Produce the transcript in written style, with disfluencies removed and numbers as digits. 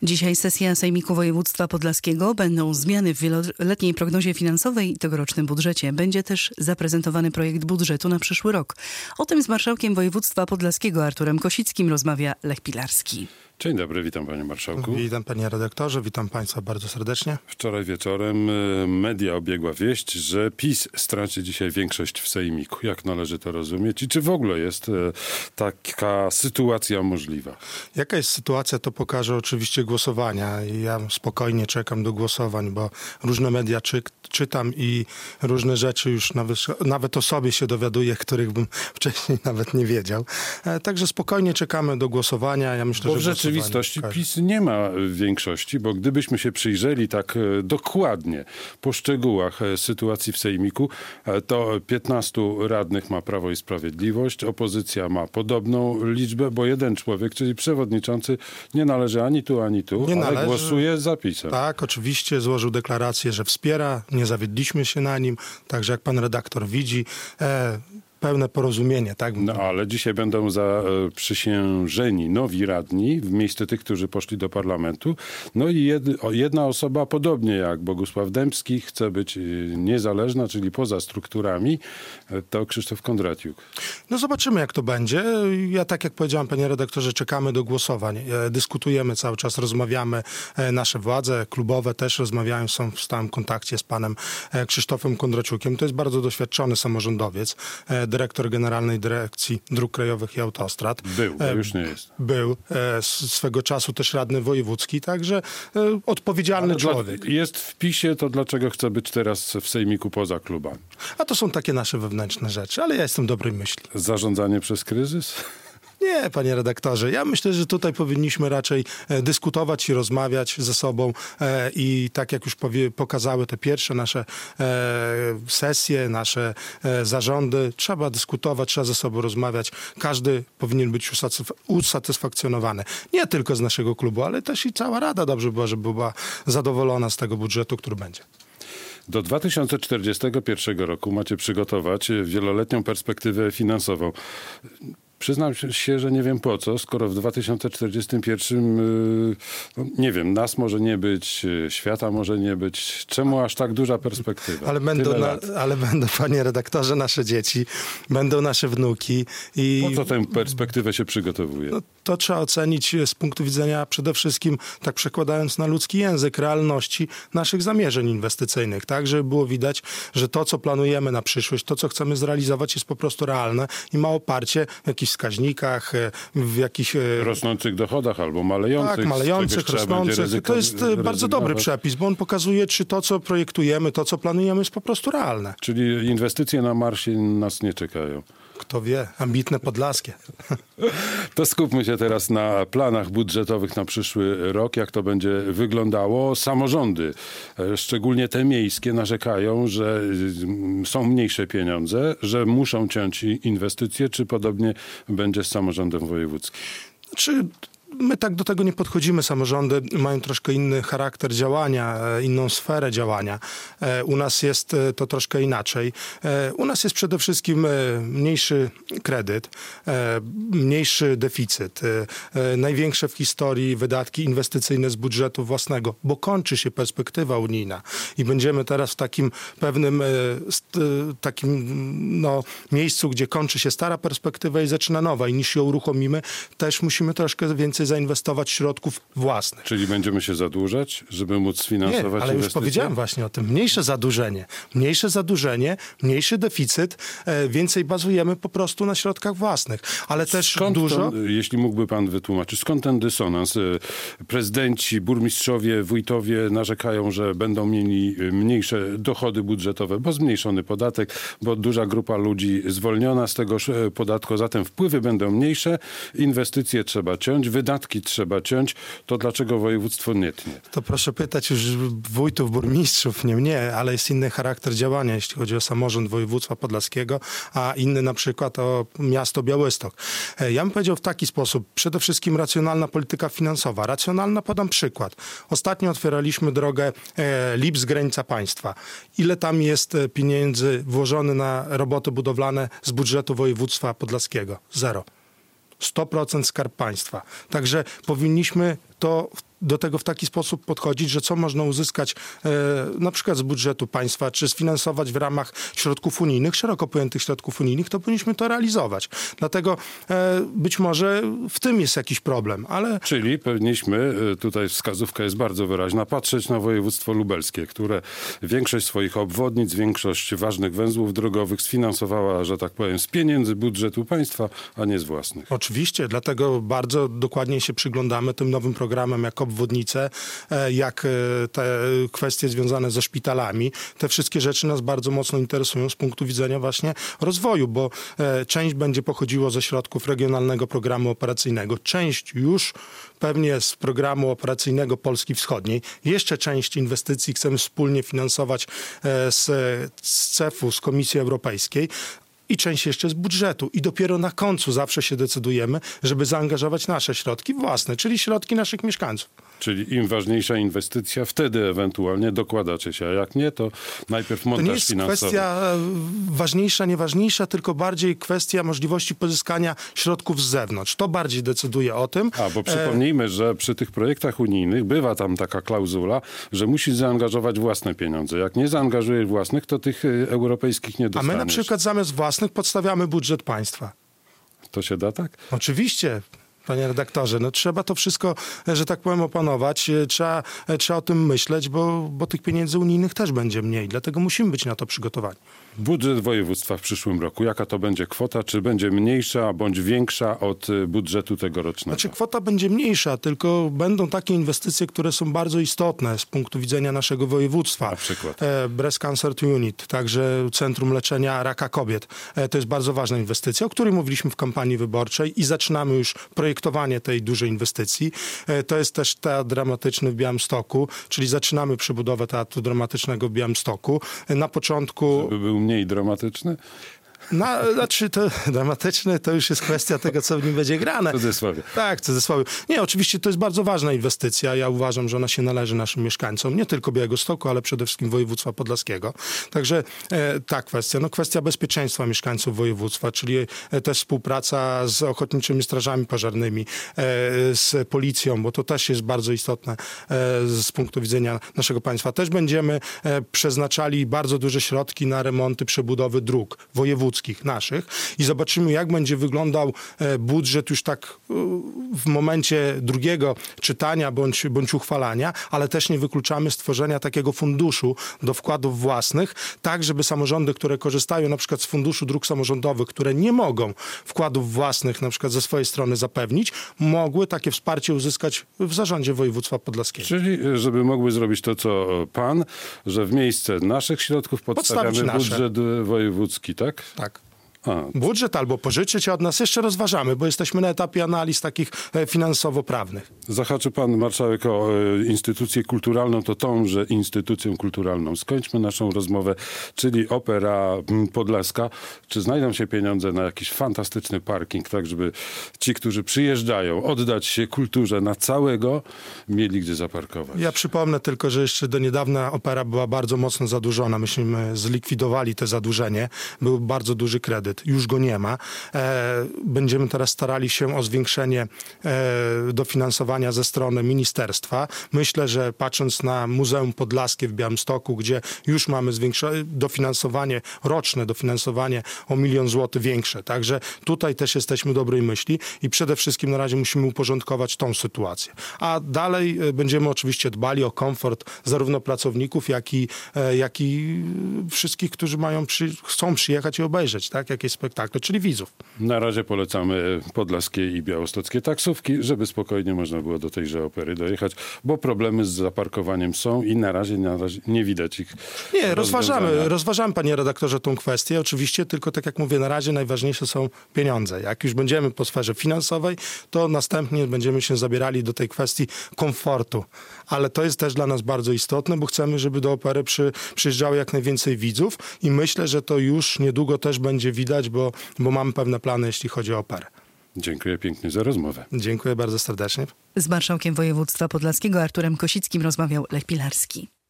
Dzisiaj sesja Sejmiku Województwa Podlaskiego. Będą zmiany w wieloletniej prognozie finansowej i tegorocznym budżecie. Będzie też zaprezentowany projekt budżetu na przyszły rok. O tym z marszałkiem województwa podlaskiego Arturem Kosickim rozmawia Lech Pilarski. Dzień dobry, witam panie marszałku. Witam panie redaktorze, witam państwa bardzo serdecznie. Wczoraj wieczorem media obiegła wieść, że PiS straci dzisiaj większość w Sejmiku. Jak należy to rozumieć i czy w ogóle jest taka sytuacja możliwa? Jaka jest sytuacja, to pokaże oczywiście głosowania. I ja spokojnie czekam do głosowań, bo różne media czytam i różne rzeczy już nawet o sobie się dowiaduję, których bym wcześniej nawet nie wiedział. Także spokojnie czekamy do głosowania. Ja myślę, bo w rzeczywistości PiS nie ma większości, bo gdybyśmy się przyjrzeli tak dokładnie po szczegółach sytuacji w Sejmiku, to 15 radnych ma Prawo i Sprawiedliwość, opozycja ma podobną liczbę, bo jeden człowiek, czyli przewodniczący, nie należy ani tu, ale głosuje za PiS-em. Tak, oczywiście złożył deklarację, że wspiera, nie zawiedliśmy się na nim, także jak pan redaktor widzi, pełne porozumienie, tak? No ale dzisiaj będą zaprzysiężeni nowi radni w miejsce tych, którzy poszli do parlamentu. No i jedna osoba, podobnie jak Bogusław Dębski, chce być niezależna, czyli poza strukturami, to Krzysztof Kondratiuk. No zobaczymy, jak to będzie. Ja, tak jak powiedziałem, panie redaktorze, czekamy do głosowań. Dyskutujemy cały czas, rozmawiamy. Nasze władze klubowe też rozmawiają, są w stałym kontakcie z panem Krzysztofem Kondraciukiem. To jest bardzo doświadczony samorządowiec, dyrektor Generalnej Dyrekcji Dróg Krajowych i Autostrad. Już nie jest. Był swego czasu też radny wojewódzki, także odpowiedzialny człowiek. Jest w PiS-ie, to dlaczego chce być teraz w Sejmiku poza klubami? A to są takie nasze wewnętrzne rzeczy, ale ja jestem dobrej myśli. Zarządzanie przez kryzys? Nie, panie redaktorze. Ja myślę, że tutaj powinniśmy raczej dyskutować i rozmawiać ze sobą i tak jak już pokazały te pierwsze nasze sesje, nasze zarządy, trzeba dyskutować, trzeba ze sobą rozmawiać. Każdy powinien być usatysfakcjonowany. Nie tylko z naszego klubu, ale też i cała Rada dobrze była, żeby była zadowolona z tego budżetu, który będzie. Do 2041 roku macie przygotować wieloletnią perspektywę finansową. Przyznam się, że nie wiem po co, skoro w 2041, nie wiem, nas może nie być, świata może nie być. Czemu aż tak duża perspektywa? Ale będą, panie redaktorze, nasze dzieci, będą nasze wnuki. Po co tę perspektywę się przygotowuje? No, to trzeba ocenić z punktu widzenia przede wszystkim, tak przekładając na ludzki język, realności naszych zamierzeń inwestycyjnych, tak, żeby było widać, że to, co planujemy na przyszłość, to, co chcemy zrealizować, jest po prostu realne i ma oparcie w jakichś wskaźnikach, w jakichś rosnących dochodach albo malejących. Tak, malejących, rosnących. To jest bardzo dobry przepis, bo on pokazuje, czy to, co projektujemy, to, co planujemy, jest po prostu realne. Czyli inwestycje na Marsie nas nie czekają. Kto wie, ambitne podlaskie. To skupmy się teraz na planach budżetowych na przyszły rok, jak to będzie wyglądało. Samorządy, szczególnie te miejskie, narzekają, że są mniejsze pieniądze, że muszą ciąć inwestycje, czy podobnie będzie z samorządem wojewódzkim? My tak do tego nie podchodzimy. Samorządy mają troszkę inny charakter działania, inną sferę działania. U nas jest to troszkę inaczej. U nas jest przede wszystkim mniejszy kredyt, mniejszy deficyt, największe w historii wydatki inwestycyjne z budżetu własnego, bo kończy się perspektywa unijna i będziemy teraz w takim pewnym miejscu, gdzie kończy się stara perspektywa i zaczyna nowa i niż ją uruchomimy, też musimy troszkę więcej zainwestować środków własnych. Czyli będziemy się zadłużać, żeby móc sfinansować inwestycje? Ale już powiedziałem właśnie o tym. Mniejsze zadłużenie, mniejszy deficyt, więcej bazujemy po prostu na środkach własnych. Ale też jeśli mógłby pan wytłumaczyć, skąd ten dysonans? Prezydenci, burmistrzowie, wójtowie narzekają, że będą mieli mniejsze dochody budżetowe, bo zmniejszony podatek, bo duża grupa ludzi zwolniona z tego podatku, zatem wpływy będą mniejsze, inwestycje trzeba ciąć, wydatki trzeba ciąć, to dlaczego województwo nie tnie? To proszę pytać już wójtów, burmistrzów, nie mnie, ale jest inny charakter działania, jeśli chodzi o samorząd województwa podlaskiego, a inny na przykład o miasto Białystok. Ja bym powiedział w taki sposób, przede wszystkim racjonalna polityka finansowa. Racjonalna, podam przykład. Ostatnio otwieraliśmy drogę Lipsk, granica państwa. Ile tam jest pieniędzy włożone na roboty budowlane z budżetu województwa podlaskiego? 0. 100% Skarb Państwa. Także powinniśmy to do tego w taki sposób podchodzić, że co można uzyskać na przykład z budżetu państwa, czy sfinansować w ramach środków unijnych, szeroko pojętych środków unijnych, to powinniśmy to realizować. Dlatego być może w tym jest jakiś problem, ale... Czyli powinniśmy, tutaj wskazówka jest bardzo wyraźna, patrzeć na województwo lubelskie, które większość swoich obwodnic, większość ważnych węzłów drogowych sfinansowała, że tak powiem, z pieniędzy budżetu państwa, a nie z własnych. Oczywiście, dlatego bardzo dokładnie się przyglądamy tym nowym programom, jak obwodnice, jak te kwestie związane ze szpitalami. Te wszystkie rzeczy nas bardzo mocno interesują z punktu widzenia właśnie rozwoju, bo część będzie pochodziło ze środków Regionalnego Programu Operacyjnego, część już pewnie z Programu Operacyjnego Polski Wschodniej. Jeszcze część inwestycji chcemy wspólnie finansować z CEF-u, z Komisji Europejskiej. I część jeszcze z budżetu. I dopiero na końcu zawsze się decydujemy, żeby zaangażować nasze środki własne, czyli środki naszych mieszkańców. Czyli im ważniejsza inwestycja, wtedy ewentualnie dokładacie się, a jak nie, to najpierw montaż finansowy. To nie jest kwestia ważniejsza, nieważniejsza, tylko bardziej kwestia możliwości pozyskania środków z zewnątrz. To bardziej decyduje o tym. Bo przypomnijmy, że przy tych projektach unijnych bywa tam taka klauzula, że musisz zaangażować własne pieniądze. Jak nie zaangażujesz własnych, to tych europejskich nie dostaniesz. A my na przykład zamiast własnych podstawiamy budżet państwa. To się da tak? Oczywiście. Panie redaktorze, no trzeba to wszystko, że tak powiem, opanować. Trzeba o tym myśleć, bo tych pieniędzy unijnych też będzie mniej. Dlatego musimy być na to przygotowani. Budżet województwa w przyszłym roku. Jaka to będzie kwota? Czy będzie mniejsza bądź większa od budżetu tegorocznego? Znaczy kwota będzie mniejsza, tylko będą takie inwestycje, które są bardzo istotne z punktu widzenia naszego województwa. Na przykład? Breast Cancer Unit, także Centrum Leczenia Raka Kobiet. To jest bardzo ważna inwestycja, o której mówiliśmy w kampanii wyborczej i zaczynamy już projektowanie tej dużej inwestycji. To jest też Teatr Dramatyczny w Białymstoku, czyli zaczynamy przebudowę Teatru Dramatycznego w Białymstoku. Na początku... Żeby był mniej dramatyczny? Znaczy to dramatyczne to już jest kwestia tego, co w nim będzie grane. W cudzysłowie. Tak, w cudzysłowie. Nie, oczywiście to jest bardzo ważna inwestycja. Ja uważam, że ona się należy naszym mieszkańcom, nie tylko Białegostoku, ale przede wszystkim województwa podlaskiego. Także ta kwestia, kwestia bezpieczeństwa mieszkańców województwa, czyli też współpraca z ochotniczymi strażami pożarnymi, z policją, bo to też jest bardzo istotne z punktu widzenia naszego państwa. Też będziemy przeznaczali bardzo duże środki na remonty, przebudowy dróg wojewódzkich naszych i zobaczymy, jak będzie wyglądał budżet już tak w momencie drugiego czytania bądź uchwalania, ale też nie wykluczamy stworzenia takiego funduszu do wkładów własnych, tak żeby samorządy, które korzystają na przykład z Funduszu Dróg Samorządowych, które nie mogą wkładów własnych na przykład ze swojej strony zapewnić, mogły takie wsparcie uzyskać w zarządzie województwa podlaskiego. Czyli żeby mogły zrobić to, co pan, że w miejsce naszych środków podstawiamy budżet wojewódzki, tak? Tak. Budżet albo pożyczyć od nas jeszcze rozważamy, bo jesteśmy na etapie analiz takich finansowo-prawnych. Zahaczy pan marszałek o instytucję kulturalną, to tąże instytucją kulturalną. Skończmy naszą rozmowę, czyli Opera Podlaska. Czy znajdą się pieniądze na jakiś fantastyczny parking, tak żeby ci, którzy przyjeżdżają, oddać się kulturze na całego, mieli gdzie zaparkować? Ja przypomnę tylko, że jeszcze do niedawna Opera była bardzo mocno zadłużona. Myśmy zlikwidowali to zadłużenie. Był bardzo duży kredyt. Już go nie ma. Będziemy teraz starali się o zwiększenie dofinansowania ze strony ministerstwa. Myślę, że patrząc na Muzeum Podlaskie w Białymstoku, gdzie już mamy dofinansowanie, roczne dofinansowanie o 1 000 000 złotych większe. Także tutaj też jesteśmy dobrej myśli i przede wszystkim na razie musimy uporządkować tą sytuację. A dalej będziemy oczywiście dbali o komfort zarówno pracowników, jak i wszystkich, którzy chcą przyjechać i obejrzeć, tak? Jakieś spektakle, czyli widzów. Na razie polecamy podlaskie i białostockie taksówki, żeby spokojnie można było do tejże opery dojechać, bo problemy z zaparkowaniem są i na razie nie widać ich. Nie, rozważamy, panie redaktorze, tą kwestię. Oczywiście, tylko tak jak mówię, na razie najważniejsze są pieniądze. Jak już będziemy po sferze finansowej, to następnie będziemy się zabierali do tej kwestii komfortu. Ale to jest też dla nas bardzo istotne, bo chcemy, żeby do opery przyjeżdżało jak najwięcej widzów i myślę, że to już niedługo też będzie widać, bo mamy pewne plany, jeśli chodzi o operę. Dziękuję pięknie za rozmowę. Dziękuję bardzo serdecznie. Z marszałkiem województwa podlaskiego Arturem Kosickim rozmawiał Lech Pilarski.